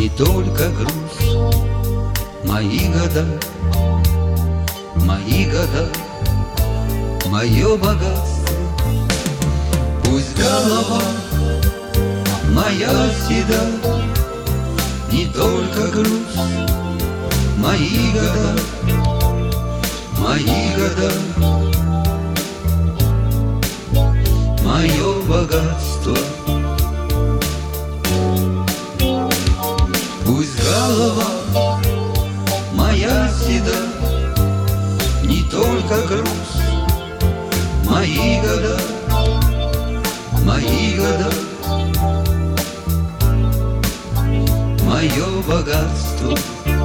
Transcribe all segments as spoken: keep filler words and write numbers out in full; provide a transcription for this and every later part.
не только груз. Мои года, мои года, мое богатство. Пусть голова моя седа, не только груз. Мои года, мои года, мое богатство. Пусть голова моя седа, не только груз. Мои года, мои года, мое богатство.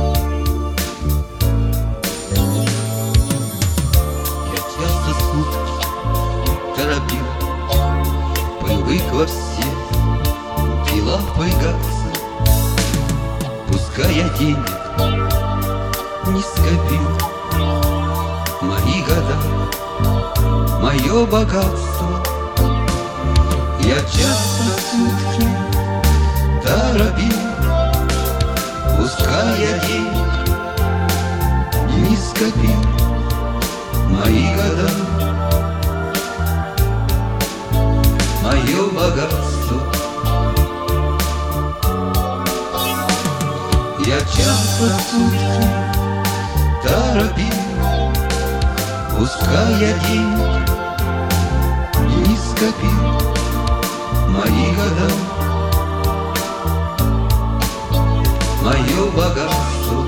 Я часто сутки торопил, привык во всех делах поиграться. Пускай я денег не скопил, мои года, мое богатство. Я часто сутки торопил, пускай я денег не скопил, мои года, мое богатство. Я часто сутки торопил, пускай я денег не скопил, мои года, мое богатство.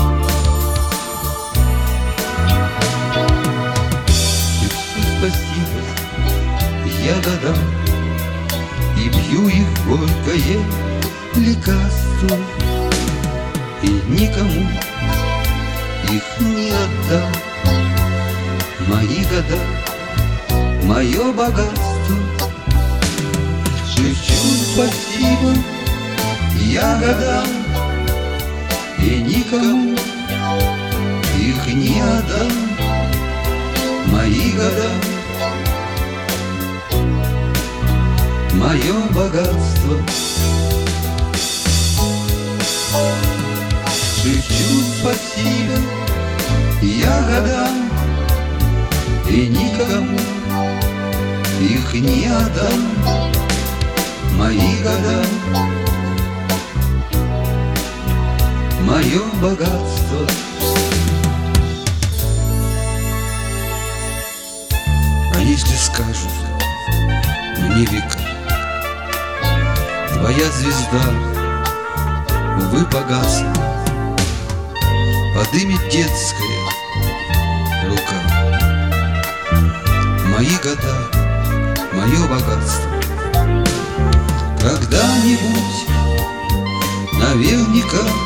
И все спасибо я годам, и пью их горькое лекарство, и никому их не отдам. Мои года, мое богатство. Шепчу спасибо я годам, и никому их не отдам. Мои года, мое богатство. Шепчу спасибо я годам, и никому их не отдам. Мои года, мое богатство. А если скажут мне века, твоя звезда, увы, погасла, подымет детская рука. Мои года, мое богатство. Когда-нибудь наверняка